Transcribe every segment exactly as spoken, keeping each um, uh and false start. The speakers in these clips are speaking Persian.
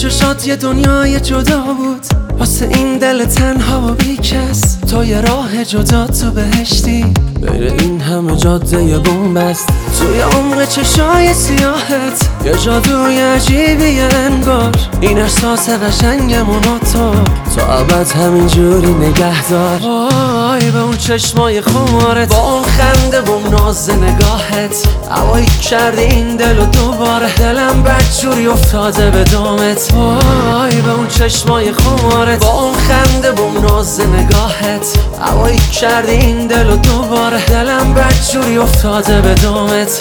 چشات یه دنیای جدا بود، واسه این دل تنها و بیکس. تو یه راه جدا تو بهشتی، بین این همه جاده بومبست. توی عمق چشای سیاهت یه جادوی عجیبی انگار. این احساس قشنگمون تو تا ابد همینجوری نگه دار. وای به اون چشمای خمارت، با اون خنده و اون ناز نگاهت، هوایی کردی این دل و دوباره دلم بدجوری افتاده به دامت. وای به اون چشمای خمارت، با اون خنده و اون ناز نگاهت، هوایی کردی این دل و دوباره دلم بدجوری افتاده به دامت.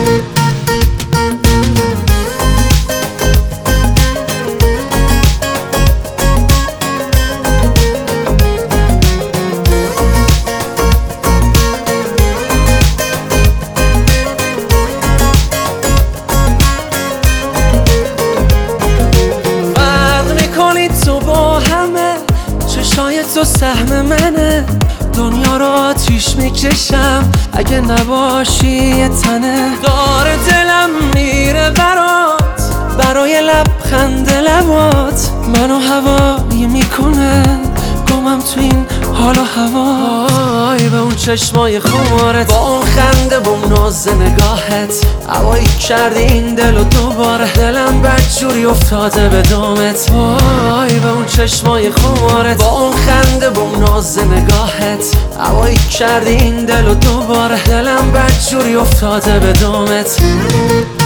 چشای تو سهم منه، دنیا رو آتیش میکشم اگه نباشی یه تنه. داره دلم میره برات، برای لبخند لبات منو هوایی میکنه، گمم تو این حال و هوا. وای به اون چشمای خمارت، با اون خنده و اون ناز نگاهت، هوایی کردی این دل و دوباره دلم بدجوری افتاده به دامت. وای به اون چشمای خمارت، با اون خنده و اون ناز نگاهت، هوایی کردی این دل و دوباره دلم بدجوری افتاده به دامت.